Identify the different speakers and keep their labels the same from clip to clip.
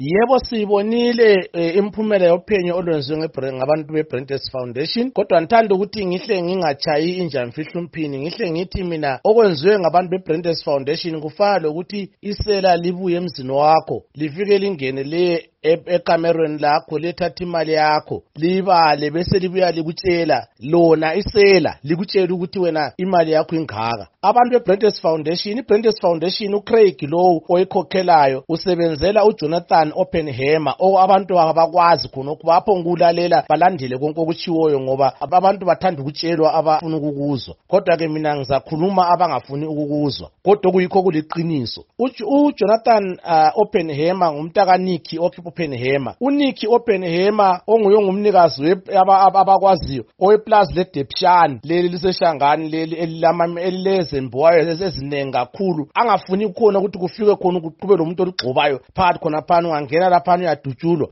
Speaker 1: Yebo sibonile imphumela yophenyo olwenziwe ngabantu beBrandtest Foundation, kodwa ngithanda ukuthi ngihle ngingachayi injamfihlo umphini, ngihle ngithi mina okwenziwe ngabantu beBrandtest Foundation kufana lokuthi isela libuye emzini wakho lifike lingene le ekamerweni lakho lethatha imali yakho libale bese libuya likutshela lona isela likutshela ukuthi wena imali yakho ingaka. Abantu beBrandtest Foundation, iBrandtest Foundation uCraig lo oyikhokhelayo usebenzela uJonathan Oppenheimer abantu abakwazi khona ukubapho ngulalela balandele konke okuchiwoyo ngoba abantu bathanda ukutshelwa abafuna ukukuzwa, kodwa ke mina ngizakhuluma abangafuni ukukuzwa kodwa kuyikho kuliqiniso. uJonathan Oppenheimer ngumntaka Nicky Oppenheimer. uNicky Oppenheimer onguye ngumnikazi abakwaziyo oweplaza leDepshan leli liseshangani leli elilezembuwayo ezinengi kakhulu, angafuni khona ukuthi kufike khona ukuqhube lo muntu olugxobayo phakathi khona phana ungangena lapha uyadutshulwa.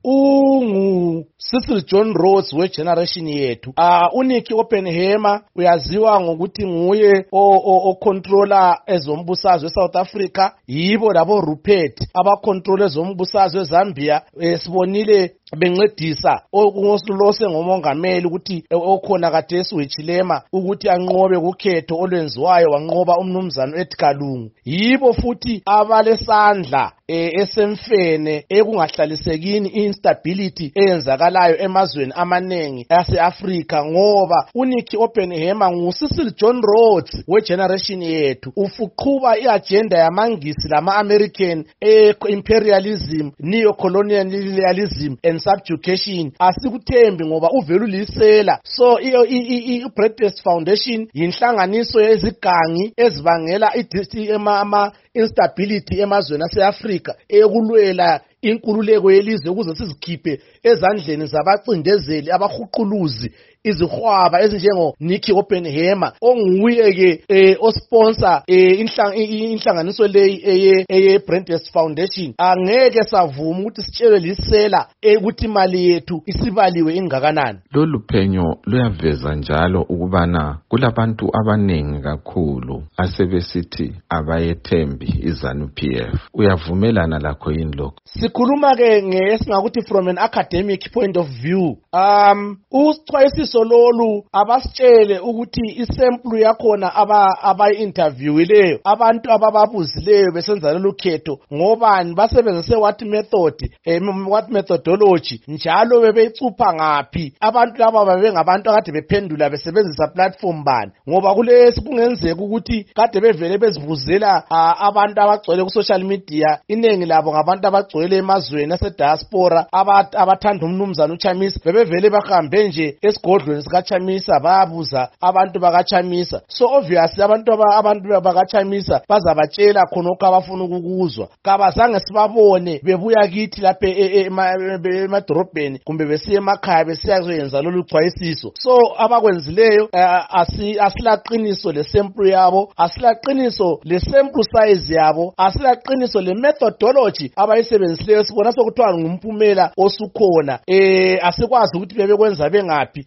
Speaker 1: Cecil John Rhodes wegeneration yethu. uNicky Oppenheimer uyaziwa ngokuthi nguye ocontroller ezombusazwe eSouth Africa, yibo labo Rupert abacontroller ezombusazwe eZambia. Sibonile bencedisa okungosilose ngomongameli ukuthi okhona kade eSwitzerland ukuthi anqobe kukhetho olwenziwayo wanqoba umnumzana Edgar Lungu. Yibo futhi abalesandla esemfene ekungahlalisekini instability eyenzakalayo emazweni amanengi ase-Afrika, ngoba uNicky Oppenheimer nguCecil John Rhodes wegeneration yethu ufuqhuba iagenda yamangisi lama-American imperialism, neo-colonialism and subjugation. Asikuthembi ngoba uvela ulisela. So iBrandtest Foundation yinhlanganiso yezigangi ezibangela instability emazweni ase-Afrika eyokulwela inkululeko yelizwe ukuze sizikhiphe ezandleni zabacindezeli abahuquluzi izihwaba ezinjengo Nicky Oppenheimer onguye ke osponsor inhlanganiso leyi eyeBrandtest Foundation. Angeke savuma ukuthi sitshelwe lisela ukuthi imali yethu isibaliwe ingakanani.
Speaker 2: Lolu phenyo luyaveza njalo ukubana kulabantu abanengi kakhulu asebesithi abayethembi iZANU-PF. Uyavumelana lakho yini lokho?
Speaker 1: Sikhuluma ke ngesingakuthi from an academic point of view. Uxwayisiso lolu abasitshele ukuthi isample yakhona abayi-interviewileyo abantu abababuzileyo besenza lolu khetho ngobani basebenzise what methodology njalo bebeyicupha ngaphi, abantu laba babengabantu akade bephendula besebenzisa platform bani, ngoba kulesi kungenzeka ukuthi kade bevele bezibuzela abantu abagcwele ku social media, inengi labo ngabantu abagcwele emazweni ase-diaspora abathanda umnumzana uChamisa, bebevele bahambe nje esigodlweni sikaChamisa bayabuza abantu bakaChamisa. So obviously abantu bakaChamisa bazabatshela khonokho abafuna ukukuzwa. Kabazange sibabone bebuya kithi lapha emadorobheni kumbe besiya emakhaya besiyayenza lolu xwayisiso. So abakwenzileyo asilaqiniso lesample yabo, asilaqiniso lesample size yabo, asilaqiniso lemethodology abayisebenzisileyo. Sibona sokuthiwa ngumphumela osukhona. Asikwazi ukuthi bebekwenza bengaphi.